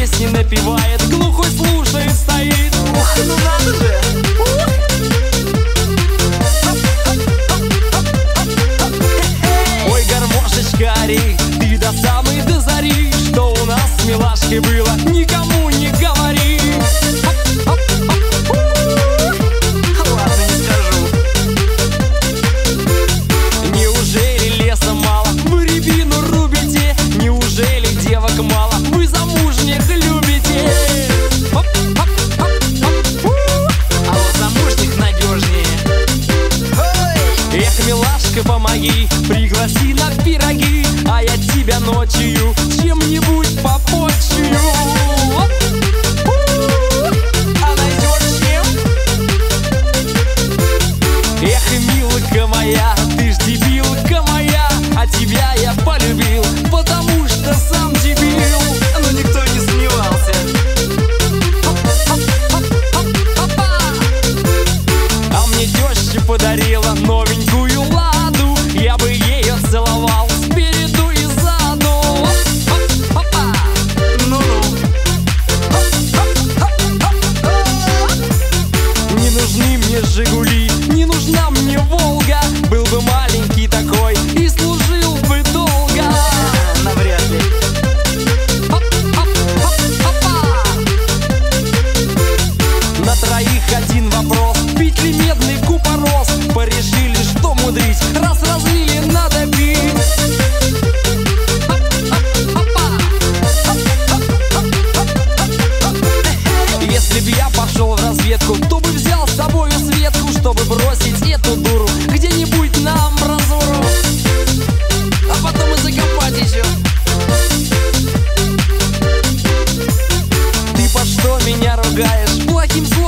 песни напевает, глухой слушает, стоит. Ух, ну надо же! Ой, гармошечка, ори, ты до самой до зари. Что у нас с милашкой было, никому не говори. Ладно, не скажу. Неужели леса мало, вы рябину рубите? Неужели девок мало, вы замужних любите? А вот замужних надежнее. Эх, милашка, помоги, пригласи на пироги, а я тебя ночью чем-нибудь попочую. А найдешь чем? Эх, милка моя, ты ж дебилка моя, а тебя я полюбил, потому что сам дебил. Ну никто не сомневался. А мне теща подарила новенькую ладу, я бы ее целовал спереду и сзаду. Ну-ну. Не нужны мне Жигули, не нужна мне Волга. Был бы маленький такой и служил бы долго. Навряд ли. На троих один вопрос, пить ли медный купорос? Порешили, что мудрить, раз разлили, надо пить. Если б я пошел в разведку, то бы взял с собою Светку, чтобы бросить эту дуру где-нибудь на амбразуру, а потом и закопать еще. Ты по что меня ругаешь? Плохим словом